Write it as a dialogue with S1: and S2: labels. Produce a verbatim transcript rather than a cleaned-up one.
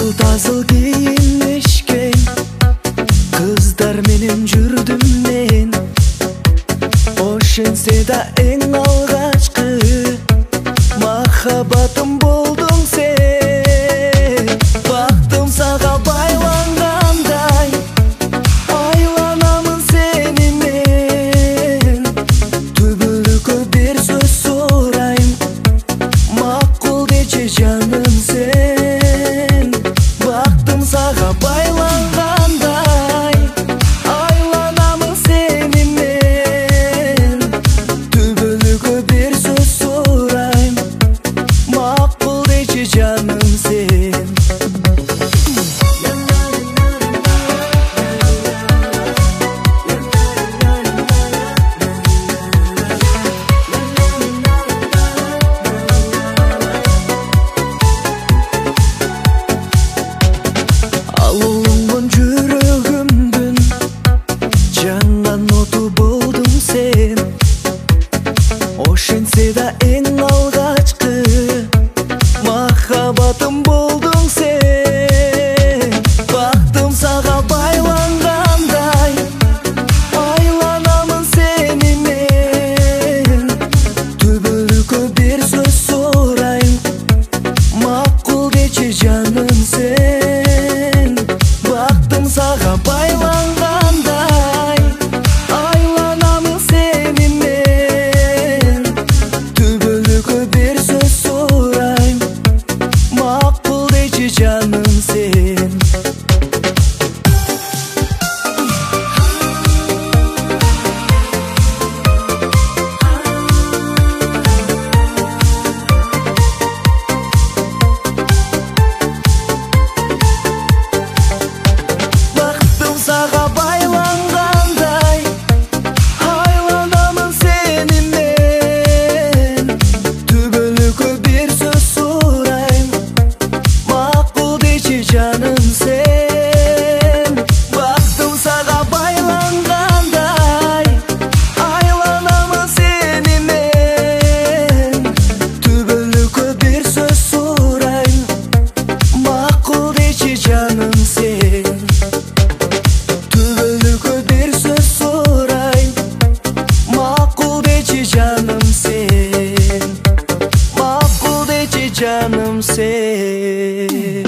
S1: Tasıl giyinmişken kızlar menен жүрдüm мен. Ошентсе да эң алгачкы махаббатым болдуң сен. Бактым сага байлангандай, айланамын сени мен. Түбөлүккө бир сөз сурайм, макул дечи жаным сен. Бактым сага байлангандай, айланамын сени мен. Түбөлүккө бир сөз сурайм, макул дечи жаным сен. Алуыңмын жүрөгүмдүн жанган оту болдуң сен. Ошентсе да эң алгачкы махаббатым болдуң сен. Бактым сага байлангандай, айланамын сени мен. Түбөлүккө бир сөз сурайм, макул дечи жаным сен. Бактым сага байлангандай, айланамын сени мен. Түбөлүккө бир сөз сурайм, макул дечи жаным сен. Бактым сага байлангандай, айланамын сени мен. Түбөлүккө бир сөз сурайм, макул дечи жаным сен. Бактым сага байлангандай, айланамын сени мен. Түбөлүккө бир сөз сурайм, макул дечи жаным сен. Түбөлүккө бир сөз сурайм, макул дечи жаным сен. Макул дечи жаным сен.